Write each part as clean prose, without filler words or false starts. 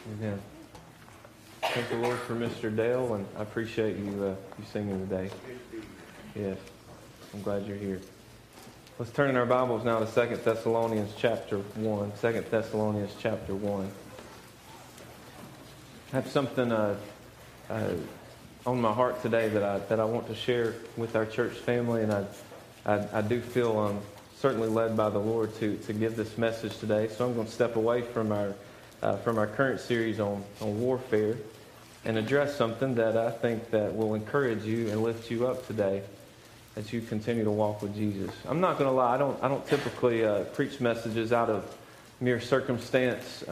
Amen. Thank the Lord for Mr. Dale, and I appreciate you singing today. Yes, I'm glad you're here. Let's turn in our Bibles now to 2 Thessalonians chapter 1. 2 Thessalonians chapter 1. I have something on my heart today that I want to share with our church family, and I do feel certainly led by the Lord to give this message today. So I'm going to step away from our current series on warfare and address something that I think that will encourage you and lift you up today as you continue to walk with Jesus. I'm not going to lie, I don't typically preach messages out of mere circumstance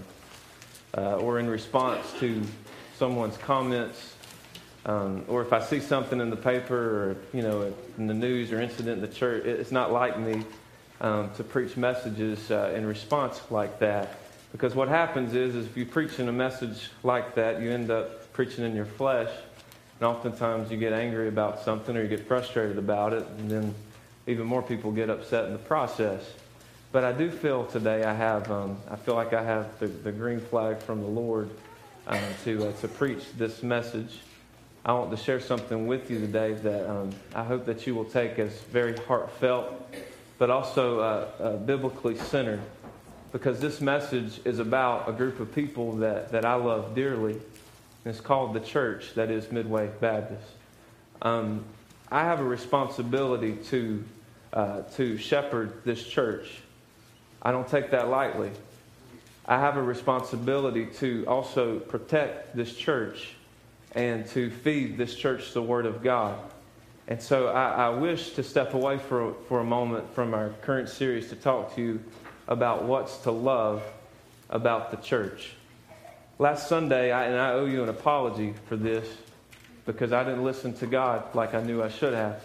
or in response to someone's comments, or if I see something in the paper or in the news or incident in the church. It's not like me to preach messages in response like that. Because what happens is if you preach in a message like that, you end up preaching in your flesh. And oftentimes you get angry about something or you get frustrated about it. And then even more people get upset in the process. But I do feel today I feel like I have the green flag from the Lord to preach this message. I want to share something with you today that I hope that you will take as very heartfelt, but also biblically centered. Because this message is about a group of people that I love dearly. And it's called the church, that is Midway Baptist. I have a responsibility to shepherd this church. I don't take that lightly. I have a responsibility to also protect this church and to feed this church the Word of God. And so I wish to step away for a moment from our current series to talk to you about what's to love about the church. Last Sunday, I owe you an apology for this because I didn't listen to God like I knew I should have.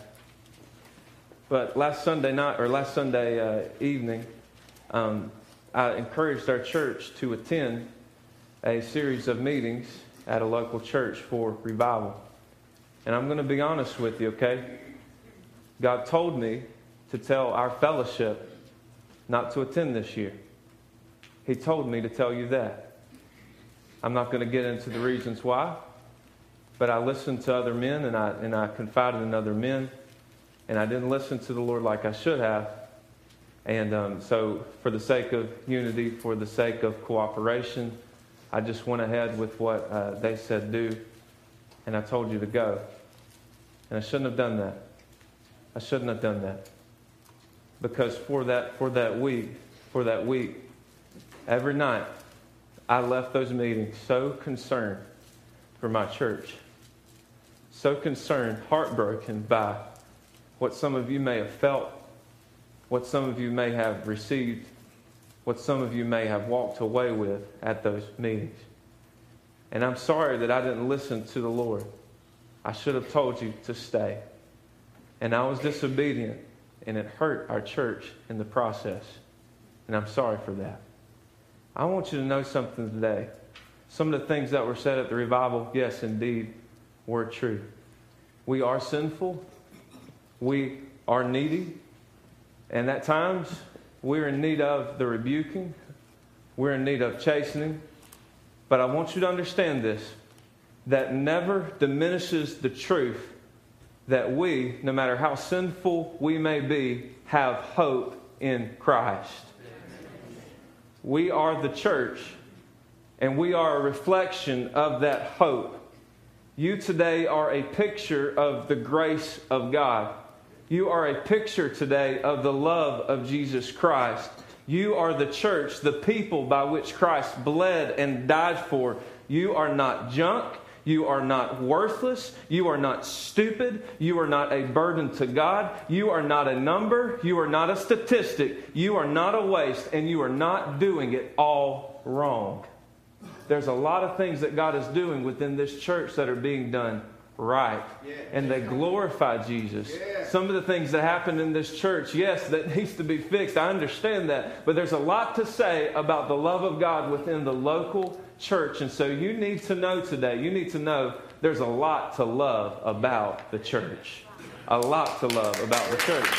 But last Sunday evening, I encouraged our church to attend a series of meetings at a local church for revival. And I'm going to be honest with you, okay? God told me to tell our fellowship not to attend this year. He told me to tell you that. I'm not going to get into the reasons why, but I listened to other men and I confided in other men, and I didn't listen to the Lord like I should have. And so for the sake of unity, for the sake of cooperation, I just went ahead with what they said do, and I told you to go. And I shouldn't have done that. I shouldn't have done that. Because for that week, every night, I left those meetings so concerned for my church. So concerned, heartbroken by what some of you may have felt, what some of you may have received, what some of you may have walked away with at those meetings. And I'm sorry that I didn't listen to the Lord. I should have told you to stay. And I was disobedient. And it hurt our church in the process. And I'm sorry for that. I want you to know something today. Some of the things that were said at the revival, yes, indeed, were true. We are sinful. We are needy. And at times, we're in need of the rebuking. We're in need of chastening. But I want you to understand this. That never diminishes the truth that we, no matter how sinful we may be, have hope in Christ. We are the church, and we are a reflection of that hope. You today are a picture of the grace of God. You are a picture today of the love of Jesus Christ. You are the church, the people by which Christ bled and died for. You are not junk. You are not worthless. You are not stupid. You are not a burden to God. You are not a number. You are not a statistic. You are not a waste, and you are not doing it all wrong. There's a lot of things that God is doing within this church that are being done right, and they glorify Jesus. Some of the things that happen in this church, yes, that needs to be fixed. I understand that, but there's a lot to say about the love of God within the local church. And so you need to know today, there's a lot to love about the church. A lot to love about the church.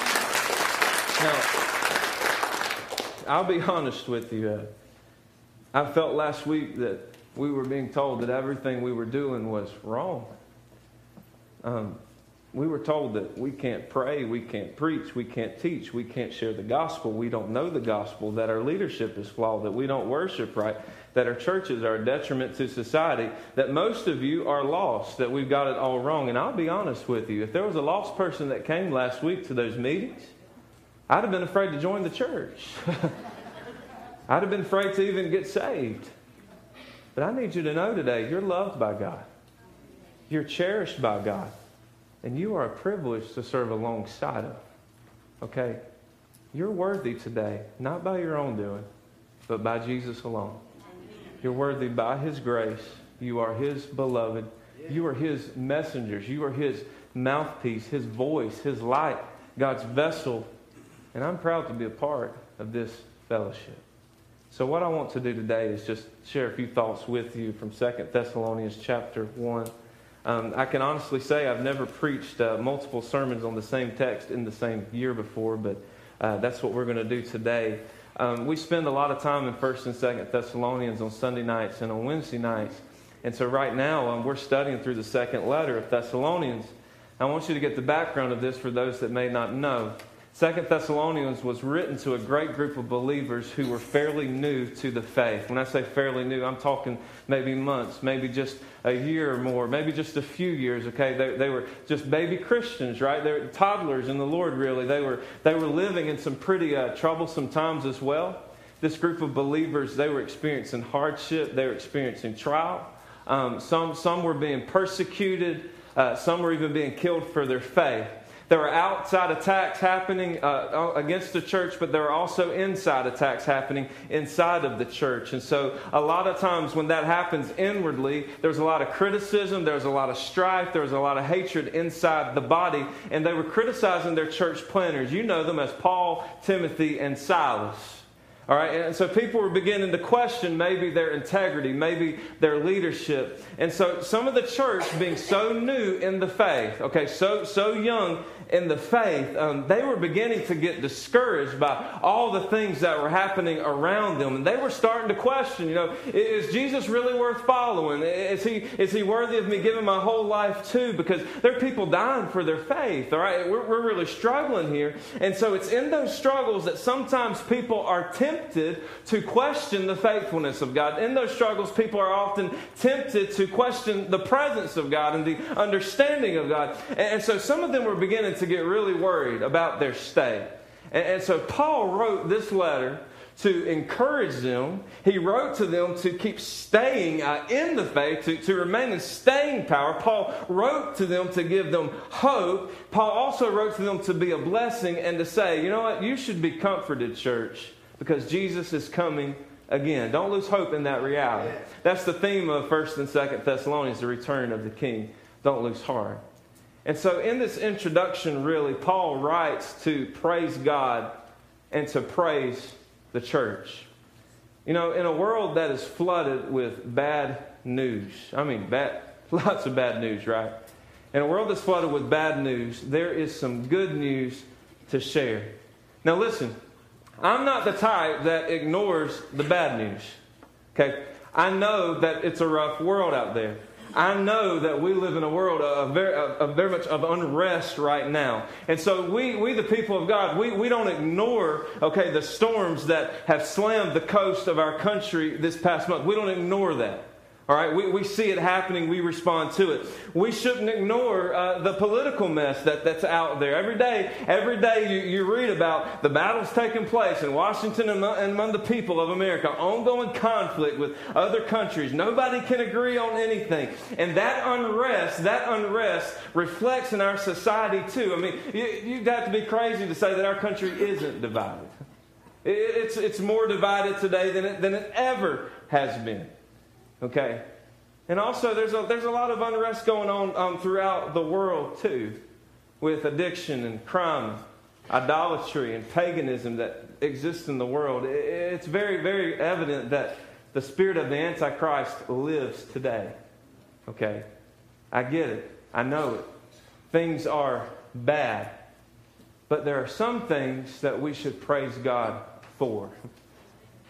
Now, I'll be honest with you. I felt last week that we were being told that everything we were doing was wrong. We were told that we can't pray, we can't preach, we can't teach, we can't share the gospel, we don't know the gospel, that our leadership is flawed, that we don't worship right, that our churches are a detriment to society, that most of you are lost, that we've got it all wrong. And I'll be honest with you, if there was a lost person that came last week to those meetings, I'd have been afraid to join the church. I'd have been afraid to even get saved. But I need you to know today, you're loved by God. You're cherished by God. And you are a privilege to serve alongside of. Okay? You're worthy today, not by your own doing, but by Jesus alone. You're worthy by His grace. You are His beloved. You are His messengers. You are His mouthpiece, His voice, His light, God's vessel. And I'm proud to be a part of this fellowship. So what I want to do today is just share a few thoughts with you from 2 Thessalonians chapter 1. I can honestly say I've never preached multiple sermons on the same text in the same year before, but that's what we're going to do today. We spend a lot of time in 1 and 2 Thessalonians on Sunday nights and on Wednesday nights. And so right now we're studying through the second letter of Thessalonians. I want you to get the background of this for those that may not know. 2 Thessalonians was written to a great group of believers who were fairly new to the faith. When I say fairly new, I'm talking maybe months, maybe just a year or more, maybe just a few years, okay? They were just baby Christians, right? They were toddlers in the Lord, really. They were living in some pretty troublesome times as well. This group of believers, they were experiencing hardship. They were experiencing trial. Some were being persecuted. Some were even being killed for their faith. There were outside attacks happening against the church, but there were also inside attacks happening inside of the church. And so a lot of times when that happens inwardly, there's a lot of criticism, there's a lot of strife, there's a lot of hatred inside the body. And they were criticizing their church planners. You know them as Paul, Timothy, and Silas. All right, and so people were beginning to question maybe their integrity, maybe their leadership. And so some of the church being so new in the faith, okay, so young in the faith, they were beginning to get discouraged by all the things that were happening around them. And they were starting to question, is Jesus really worth following? Is he worthy of me giving my whole life to? Because there are people dying for their faith, all right? We're really struggling here. And so it's in those struggles that sometimes people are tempted to question the faithfulness of God. In those struggles, people are often tempted to question the presence of God and the understanding of God. And so some of them were beginning to get really worried about their state. And so Paul wrote this letter to encourage them. He wrote to them to keep staying in the faith, to remain in staying power. Paul wrote to them to give them hope. Paul also wrote to them to be a blessing and to say, you know what, you should be comforted, church, because Jesus is coming again. Don't lose hope in that reality. That's the theme of 1 and 2 Thessalonians, the return of the King. Don't lose heart. And so in this introduction, really, Paul writes to praise God and to praise the church. In a world that is flooded with bad news, lots of bad news, right? In a world that's flooded with bad news, there is some good news to share. Now listen, I'm not the type that ignores the bad news. Okay? I know that it's a rough world out there. I know that we live in a world of very much of unrest right now. And so we the people of God, we don't ignore, the storms that have slammed the coast of our country this past month. We don't ignore that. All right, we see it happening, we respond to it. We shouldn't ignore the political mess that's out there. Every day you read about the battles taking place in Washington and among the people of America, ongoing conflict with other countries. Nobody can agree on anything. And that unrest reflects in our society too. You'd have to be crazy to say that our country isn't divided. It's more divided today than it ever has been. Okay, and also there's a lot of unrest going on throughout the world too, with addiction and crime, idolatry and paganism that exists in the world. It's very, very evident that the spirit of the Antichrist lives today. Okay, I get it, I know it. Things are bad, but there are some things that we should praise God for.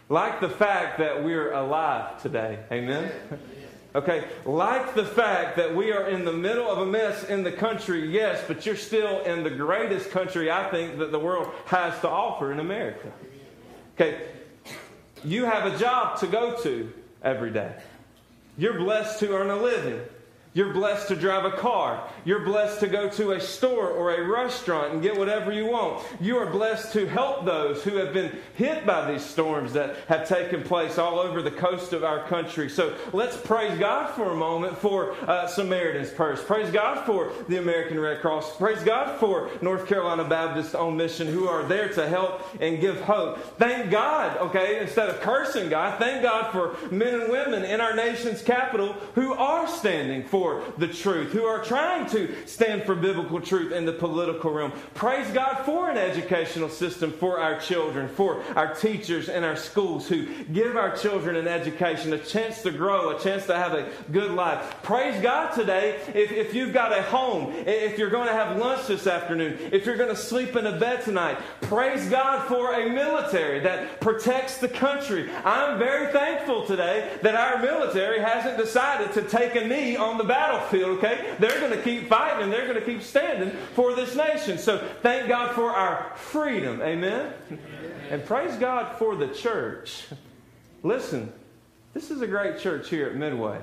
Like the fact that we're alive today. Amen? Okay, like the fact that we are in the middle of a mess in the country, yes, but you're still in the greatest country, I think, that the world has to offer in America. Okay, you have a job to go to every day. You're blessed to earn a living. You're blessed to drive a car. You're blessed to go to a store or a restaurant and get whatever you want. You are blessed to help those who have been hit by these storms that have taken place all over the coast of our country. So let's praise God for a moment for Samaritan's Purse. Praise God for the American Red Cross. Praise God for North Carolina Baptist on Mission, who are there to help and give hope. Thank God, okay, instead of cursing God, thank God for men and women in our nation's capital who are standing for the truth, who are trying to stand for biblical truth in the political realm. Praise God for an educational system for our children, for our teachers in our schools who give our children an education, a chance to grow, a chance to have a good life. Praise God today if you've got a home, if you're going to have lunch this afternoon, if you're going to sleep in a bed tonight. Praise God for a military that protects the country. I'm very thankful today that our military hasn't decided to take a knee on the battlefield, okay? They're going to keep fighting and they're going to keep standing for this nation. So thank God for our freedom. Amen? And praise God for the church. Listen, this is a great church here at Midway.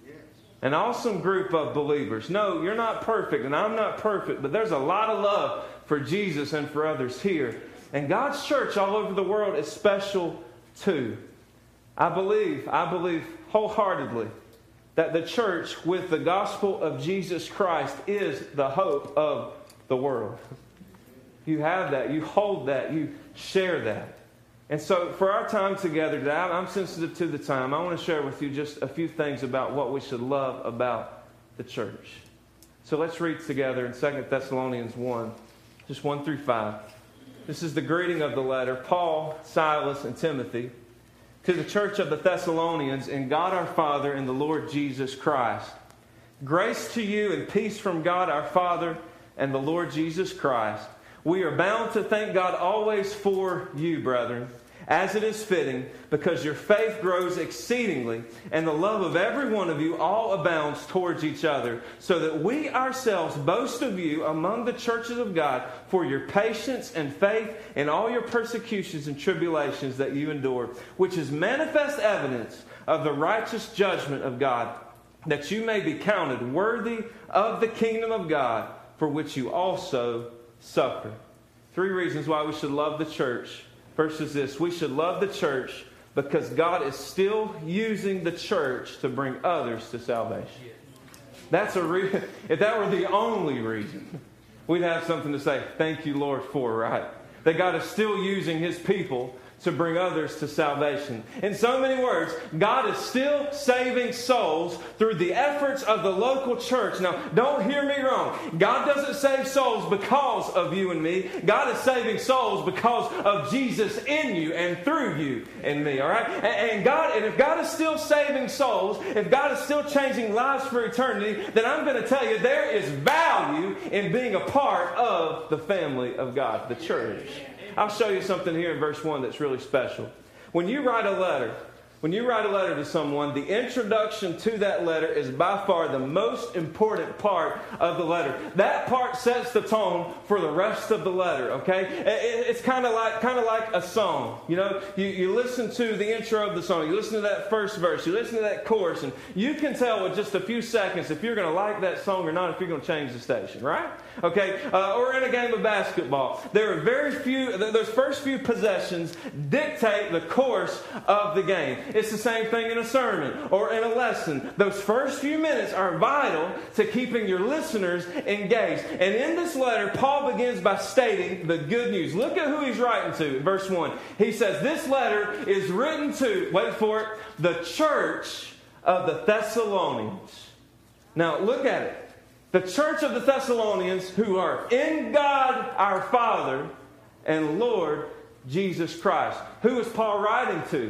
An awesome group of believers. No, you're not perfect and I'm not perfect, but there's a lot of love for Jesus and for others here. And God's church all over the world is special too. I believe wholeheartedly that the church with the gospel of Jesus Christ is the hope of the world. You have that. You hold that. You share that. And so for our time together today, I'm sensitive to the time. I want to share with you just a few things about what we should love about the church. So let's read together in 2 Thessalonians 1, just 1 through 5. This is the greeting of the letter. Paul, Silas, and Timothy, to the church of the Thessalonians, in God our Father and the Lord Jesus Christ. Grace to you and peace from God our Father and the Lord Jesus Christ. We are bound to thank God always for you, brethren, as it is fitting, because your faith grows exceedingly, and the love of every one of you all abounds towards each other, so that we ourselves boast of you among the churches of God for your patience and faith in all your persecutions and tribulations that you endure, which is manifest evidence of the righteous judgment of God, that you may be counted worthy of the kingdom of God, for which you also suffer. 3 reasons why we should love the church. First is this: we should love the church because God is still using the church to bring others to salvation. That's if that were the only reason, we'd have something to say, thank you, Lord, for, right? That God is still using His people to bring others to salvation. In so many words, God is still saving souls through the efforts of the local church. Now, don't hear me wrong. God doesn't save souls because of you and me. God is saving souls because of Jesus in you and through you and me, all right? And if God is still saving souls, if God is still changing lives for eternity, then I'm going to tell you there is value in being a part of the family of God, the church. I'll show you something here in verse 1 that's really special. When you write a letter to someone, the introduction to that letter is by far the most important part of the letter. That part sets the tone for the rest of the letter, okay? It's kind of like a song. You know, you listen to the intro of the song, you listen to that first verse, you listen to that chorus, and you can tell with just a few seconds if you're going to like that song or not, if you're going to change the station, right? Okay, or in a game of basketball, there are very few, those first few possessions dictate the course of the game. It's the same thing in a sermon or in a lesson. Those first few minutes are vital to keeping your listeners engaged. And in this letter, Paul begins by stating the good news. Look at who he's writing to in verse 1. He says, this letter is written to, wait for it, the church of the Thessalonians. Now, look at it. The church of the Thessalonians who are in God our Father and Lord Jesus Christ. Who is Paul writing to?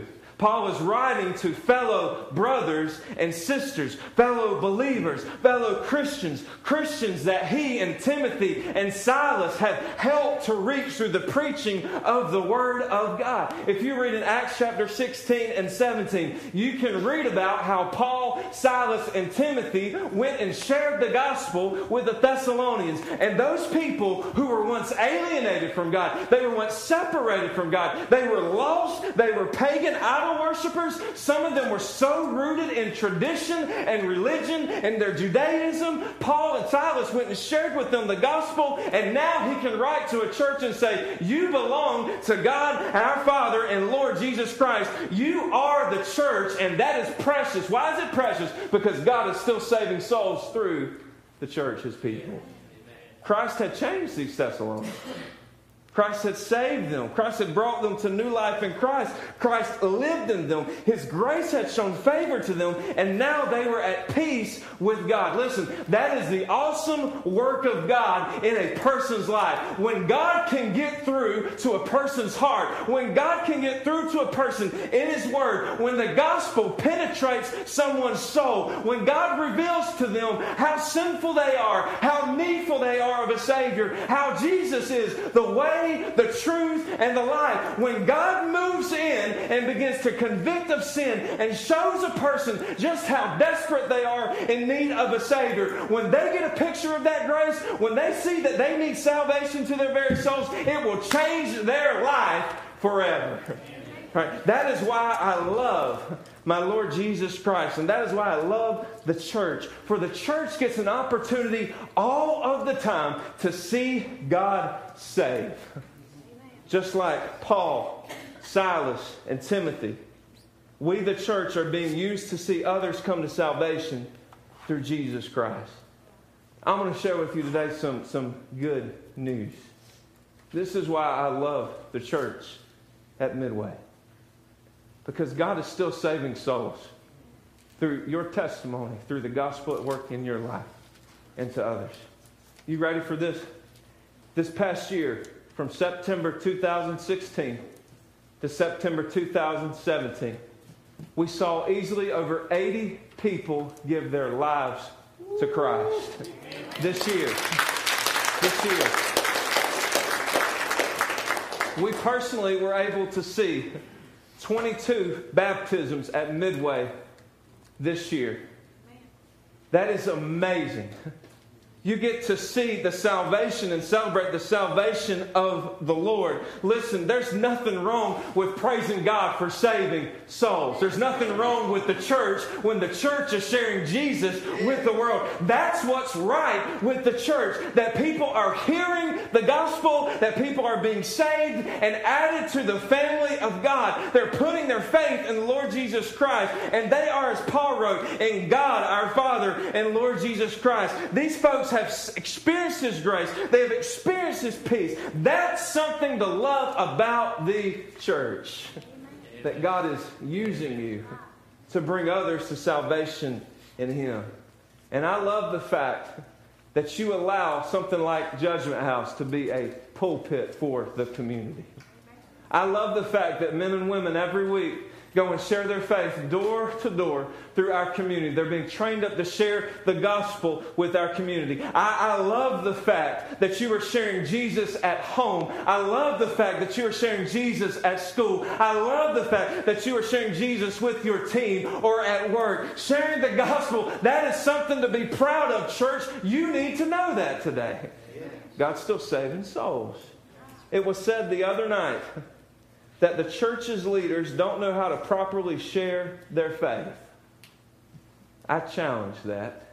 Paul is writing to fellow brothers and sisters, fellow believers, fellow Christians, Christians that he and Timothy and Silas had helped to reach through the preaching of the Word of God. If you read in Acts chapter 16 and 17, you can read about how Paul, Silas, and Timothy went and shared the gospel with the Thessalonians. And those people who were once alienated from God, they were once separated from God, they were lost, they were pagan idol worshippers. Some of them were so rooted in tradition and religion and their Judaism. Paul and Silas went and shared with them the gospel, and now he can write to a church and say, you belong to God, our Father, and Lord Jesus Christ. You are the church, and that is precious. Why is it precious? Because God is still saving souls through the church, His people. Christ had changed these Thessalonians. Christ had saved them. Christ had brought them to new life in Christ. Christ lived in them. His grace had shown favor to them, and now they were at peace with God. Listen, that is the awesome work of God in a person's life. When God can get through to a person's heart, when God can get through to a person in His Word, when the gospel penetrates someone's soul, when God reveals to them how sinful they are, how needful they are of a Savior, how Jesus is the way, the truth, and the life. When God moves in and begins to convict of sin and shows a person just how desperate they are in need of a Savior, when they get a picture of that grace, when they see that they need salvation to their very souls, it will change their life forever. Right? That is why I love my Lord Jesus Christ. And that is why I love the church. For the church gets an opportunity all of the time to see God save. Just like Paul, Silas, and Timothy, we the church are being used to see others come to salvation through Jesus Christ. I'm going to share with you today some good news. This is why I love the church at Midway. Because God is still saving souls through your testimony, through the gospel at work in your life and to others. You ready for this? This past year, from September 2016 to September 2017, we saw easily over 80 people give their lives to Christ. This year. We personally were able to see 22 baptisms at Midway this year. That is amazing. You get to see the salvation and celebrate the salvation of the Lord. Listen, there's nothing wrong with praising God for saving souls. There's nothing wrong with the church when the church is sharing Jesus with the world. That's what's right with the church. That people are hearing the gospel, that people are being saved and added to the family of God. They're putting their faith in the Lord Jesus Christ, and they are, as Paul wrote, in God our Father and Lord Jesus Christ. These folks have experienced His grace. They have experienced His peace. That's something to love about the church. That God is using you to bring others to salvation in Him. And I love the fact that you allow something like Judgment House to be a pulpit for the community. I love the fact that men and women every week go and share their faith door to door through our community. They're being trained up to share the gospel with our community. I love the fact that you are sharing Jesus at home. I love the fact that you are sharing Jesus at school. I love the fact that you are sharing Jesus with your team or at work. Sharing the gospel, that is something to be proud of, church. You need to know that today. God's still saving souls. It was said the other night that the church's leaders don't know how to properly share their faith. I challenge that.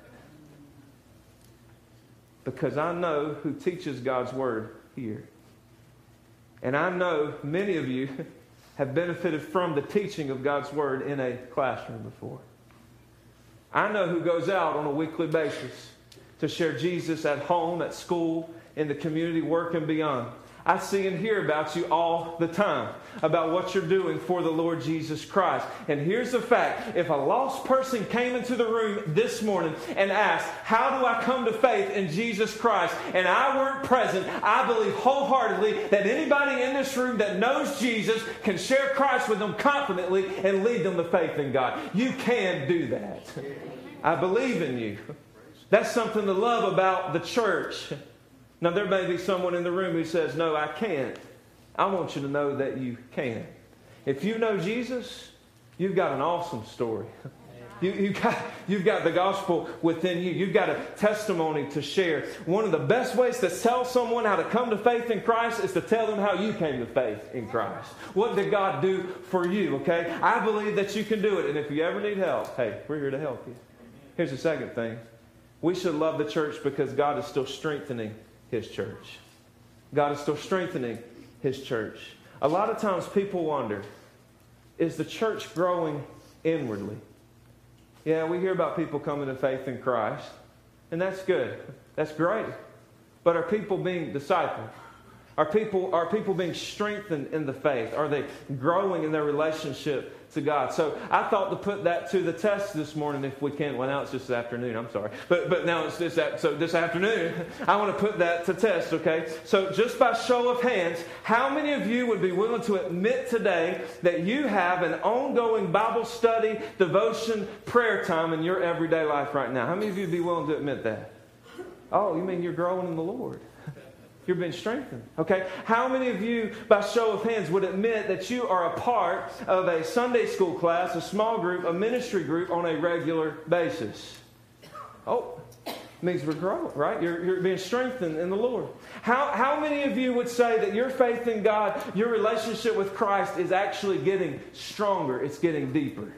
Because I know who teaches God's Word here. And I know many of you have benefited from the teaching of God's Word in a classroom before. I know who goes out on a weekly basis to share Jesus at home, at school, in the community, work, and beyond. I see and hear about you all the time, about what you're doing for the Lord Jesus Christ. And here's the fact. If a lost person came into the room this morning and asked, how do I come to faith in Jesus Christ? And I weren't present, I believe wholeheartedly that anybody in this room that knows Jesus can share Christ with them confidently and lead them to faith in God. You can do that. I believe in you. That's something to love about the church. Now, there may be someone in the room who says, no, I can't. I want you to know that you can. If you know Jesus, you've got an awesome story. You've got the gospel within you. You've got a testimony to share. One of the best ways to tell someone how to come to faith in Christ is to tell them how you came to faith in Christ. What did God do for you, okay? I believe that you can do it. And if you ever need help, hey, we're here to help you. Here's the second thing. We should love the church because God is still strengthening His church. God is still strengthening His church. A lot of times people wonder, is the church growing inwardly? Yeah, we hear about people coming to faith in Christ, and that's good. That's great. But are people being discipled? Are people being strengthened in the faith? Are they growing in their relationship to God? So I thought to put that to the test this morning if we can. Well, now it's just this afternoon. I'm sorry. But now it's this afternoon, I want to put that to test, okay? So just by show of hands, how many of you would be willing to admit today that you have an ongoing Bible study, devotion, prayer time in your everyday life right now? How many of you would be willing to admit that? Oh, you mean you're growing in the Lord? You're being strengthened. Okay? How many of you, by show of hands, would admit that you are a part of a Sunday school class, a small group, a ministry group on a regular basis? Oh, it means we're growing, right? You're being strengthened in the Lord. How many of you would say that your faith in God, your relationship with Christ is actually getting stronger? It's getting deeper.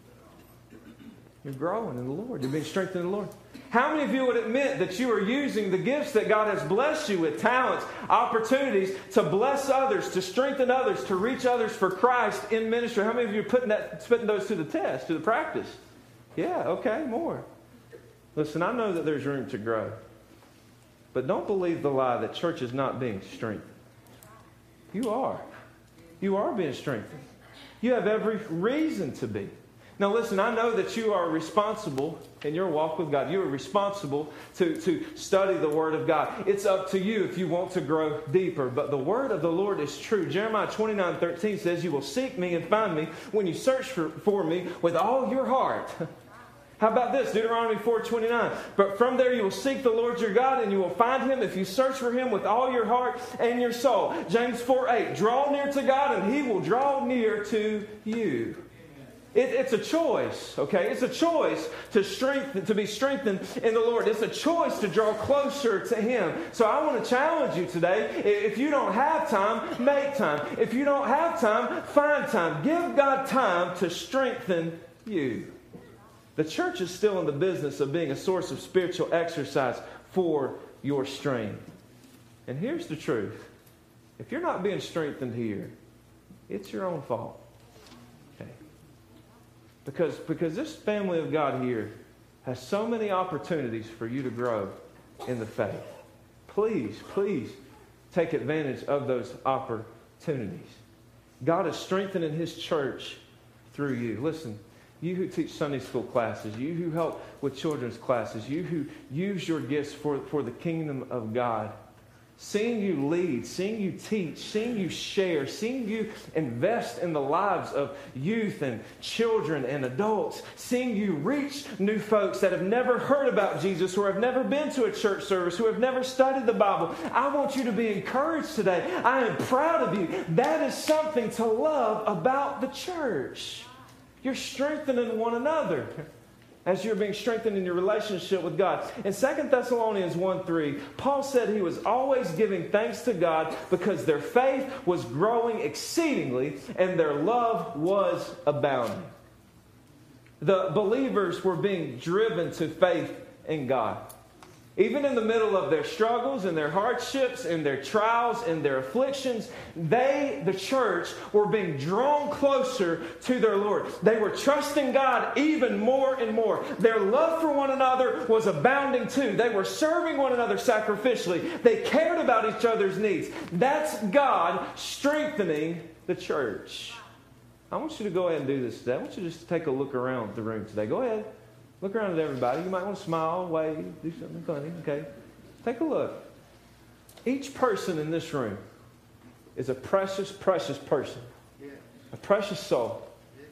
You're growing in the Lord. You're being strengthened in the Lord. How many of you would admit that you are using the gifts that God has blessed you with, talents, opportunities, to bless others, to strengthen others, to reach others for Christ in ministry? How many of you are putting those to the test, to the practice? Yeah, okay, more. Listen, I know that there's room to grow. But don't believe the lie that church is not being strengthened. You are. You are being strengthened. You have every reason to be. Now listen, I know that you are responsible in your walk with God. You are responsible to study the Word of God. It's up to you if you want to grow deeper. But the Word of the Lord is true. Jeremiah 29:13 says, you will seek me and find me when you search for me with all your heart. How about this? Deuteronomy 4:29. But from there you will seek the Lord your God, and you will find Him if you search for Him with all your heart and your soul. James 4:8. Draw near to God, and He will draw near to you. It's a choice, okay? It's a choice to be strengthened in the Lord. It's a choice to draw closer to Him. So I want to challenge you today. If you don't have time, make time. If you don't have time, find time. Give God time to strengthen you. The church is still in the business of being a source of spiritual exercise for your strength. And here's the truth. If you're not being strengthened here, it's your own fault. Because this family of God here has so many opportunities for you to grow in the faith. Please take advantage of those opportunities. God is strengthening His church through you. Listen, you who teach Sunday school classes, you who help with children's classes, you who use your gifts for the kingdom of God. Seeing you lead, seeing you teach, seeing you share, seeing you invest in the lives of youth and children and adults, seeing you reach new folks that have never heard about Jesus, who have never been to a church service, who have never studied the Bible. I want you to be encouraged today. I am proud of you. That is something to love about the church. You're strengthening one another as you're being strengthened in your relationship with God. In 2 Thessalonians 1:3, Paul said he was always giving thanks to God because their faith was growing exceedingly and their love was abounding. The believers were being driven to faith in God. Even in the middle of their struggles and their hardships and their trials and their afflictions, they, the church, were being drawn closer to their Lord. They were trusting God even more and more. Their love for one another was abounding too. They were serving one another sacrificially. They cared about each other's needs. That's God strengthening the church. I want you to go ahead and do this today. I want you to just take a look around the room today. Go ahead. Look around at everybody. You might want to smile, wave, do something funny. Okay? Take a look. Each person in this room is a precious, precious person. A precious soul.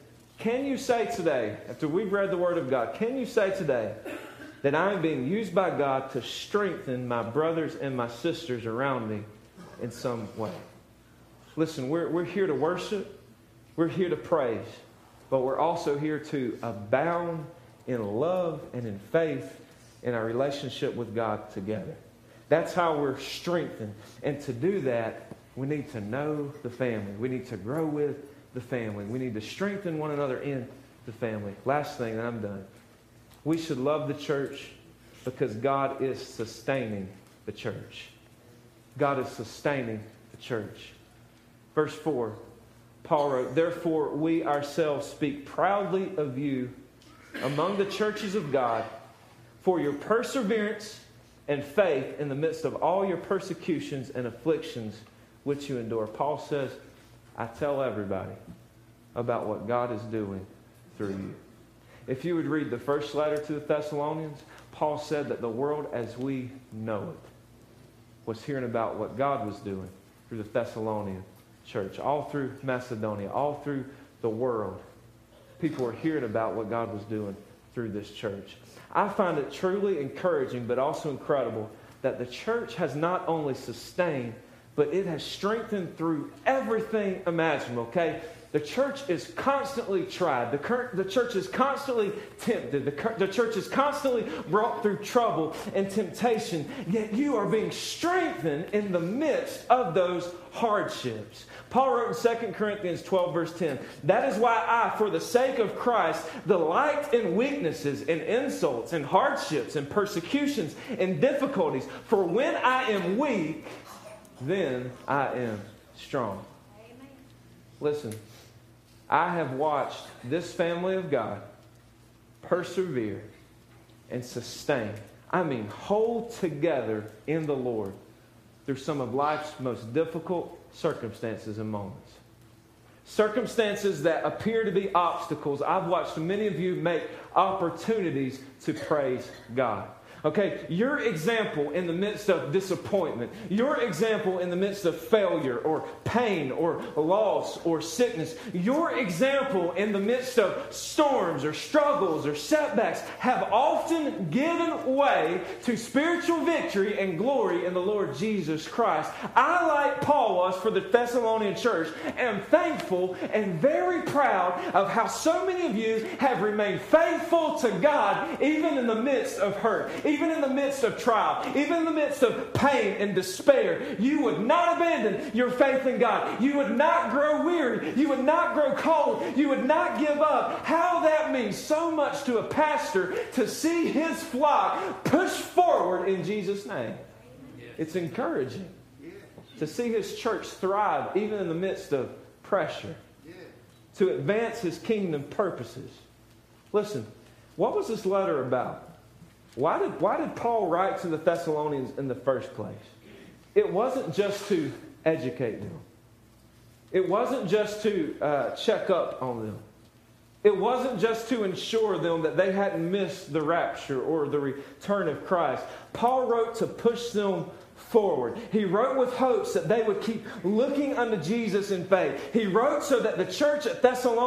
Can you say today, after we've read the Word of God, can you say today that I am being used by God to strengthen my brothers and my sisters around me in some way? Listen, we're here to worship. We're here to praise. But we're also here to abound in love and in faith in our relationship with God together. That's how we're strengthened. And to do that, we need to know the family. We need to grow with the family. We need to strengthen one another in the family. Last thing, and I'm done. We should love the church because God is sustaining the church. God is sustaining the church. Verse 4, Paul wrote, "Therefore we ourselves speak proudly of you among the churches of God for your perseverance and faith in the midst of all your persecutions and afflictions which you endure." Paul says, I tell everybody about what God is doing through you. If you would read the first letter to the Thessalonians, Paul said that the world as we know it was hearing about what God was doing through the Thessalonian church, all through Macedonia, all through the world. People were hearing about what God was doing through this church. I find it truly encouraging, but also incredible, that the church has not only sustained, but it has strengthened through everything imaginable, okay? The church is constantly tried. The church is constantly tempted. The church is constantly brought through trouble and temptation. Yet you are being strengthened in the midst of those hardships. Paul wrote in 2 Corinthians 12, verse 10, "That is why I, for the sake of Christ, delight in weaknesses, in insults, in hardships, in persecutions, in difficulties. For when I am weak, then I am strong." Amen. Listen, I have watched this family of God persevere and sustain. I mean, hold together in the Lord through some of life's most difficult circumstances and moments. Circumstances that appear to be obstacles. I've watched many of you make opportunities to praise God. Okay, your example in the midst of disappointment, your example in the midst of failure or pain or loss or sickness, your example in the midst of storms or struggles or setbacks have often given way to spiritual victory and glory in the Lord Jesus Christ. I, like Paul was for the Thessalonian church, am thankful and very proud of how so many of you have remained faithful to God even in the midst of hurt. Even in the midst of trial, even in the midst of pain and despair, you would not abandon your faith in God. You would not grow weary. You would not grow cold. You would not give up. How that means so much to a pastor to see his flock push forward in Jesus' name. It's encouraging to see his church thrive even in the midst of pressure, to advance his kingdom purposes. Listen, what was this letter about? Why did Paul write to the Thessalonians in the first place? It wasn't just to educate them. It wasn't just to check up on them. It wasn't just to ensure them that they hadn't missed the rapture or the return of Christ. Paul wrote to push them forward. He wrote with hopes that they would keep looking unto Jesus in faith. He wrote so that the church at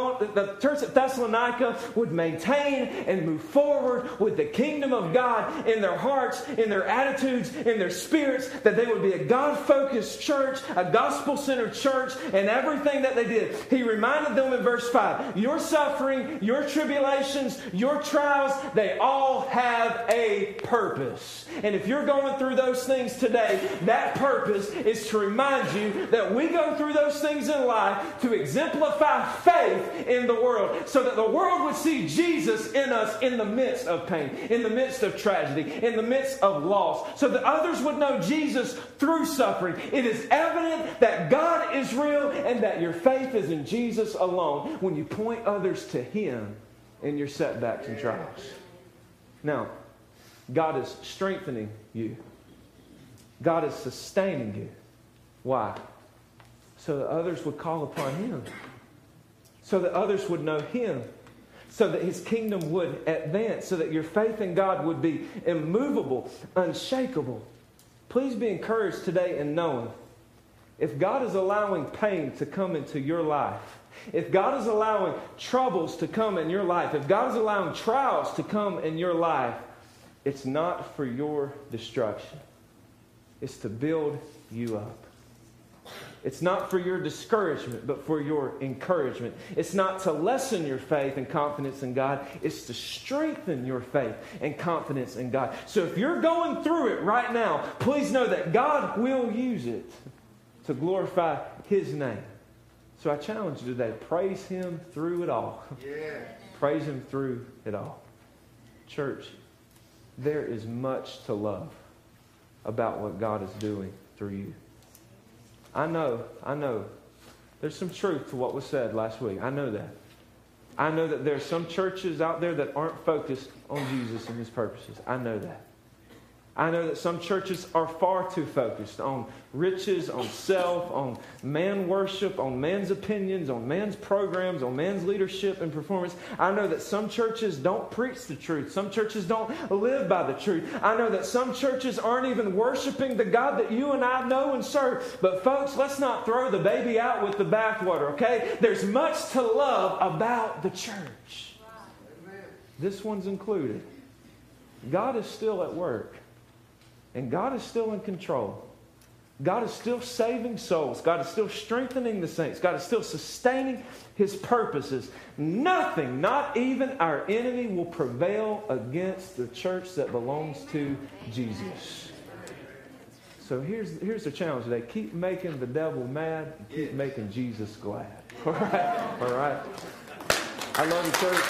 Thessalonica would maintain and move forward with the kingdom of God in their hearts, in their attitudes, in their spirits, that they would be a God-focused church, a gospel-centered church, and everything that they did. He reminded them in verse 5, your suffering, your tribulations, your trials, they all have a purpose. And if you're going through those things today, today, that purpose is to remind you that we go through those things in life to exemplify faith in the world, so that the world would see Jesus in us in the midst of pain, in the midst of tragedy, in the midst of loss, so that others would know Jesus through suffering. It is evident that God is real and that your faith is in Jesus alone when you point others to Him in your setbacks and trials. Now, God is strengthening you. God is sustaining you. Why? So that others would call upon Him. So that others would know Him. So that His kingdom would advance. So that your faith in God would be immovable, unshakable. Please be encouraged today in knowing if God is allowing pain to come into your life, if God is allowing troubles to come in your life, if God is allowing trials to come in your life, it's not for your destruction. It's to build you up. It's not for your discouragement, but for your encouragement. It's not to lessen your faith and confidence in God. It's to strengthen your faith and confidence in God. So if you're going through it right now, please know that God will use it to glorify His name. So I challenge you today, praise Him through it all. Yeah. Praise Him through it all. Church, there is much to love about what God is doing through you. I know. There's some truth to what was said last week. I know that. I know that there are some churches out there that aren't focused on Jesus and His purposes. I know that. I know that some churches are far too focused on riches, on self, on man worship, on man's opinions, on man's programs, on man's leadership and performance. I know that some churches don't preach the truth. Some churches don't live by the truth. I know that some churches aren't even worshiping the God that you and I know and serve. But folks, let's not throw the baby out with the bathwater, okay? There's much to love about the church. This one's included. God is still at work. And God is still in control. God is still saving souls. God is still strengthening the saints. God is still sustaining His purposes. Nothing, not even our enemy, will prevail against the church that belongs to Jesus. So here's the challenge today. Keep making the devil mad and keep making Jesus glad. All right? All right? I love you, church.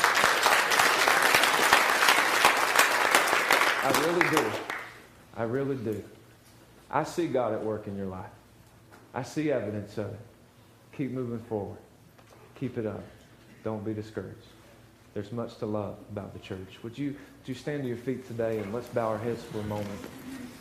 I really do. I really do. I see God at work in your life. I see evidence of it. Keep moving forward. Keep it up. Don't be discouraged. There's much to love about the church. Would you stand to your feet today and let's bow our heads for a moment.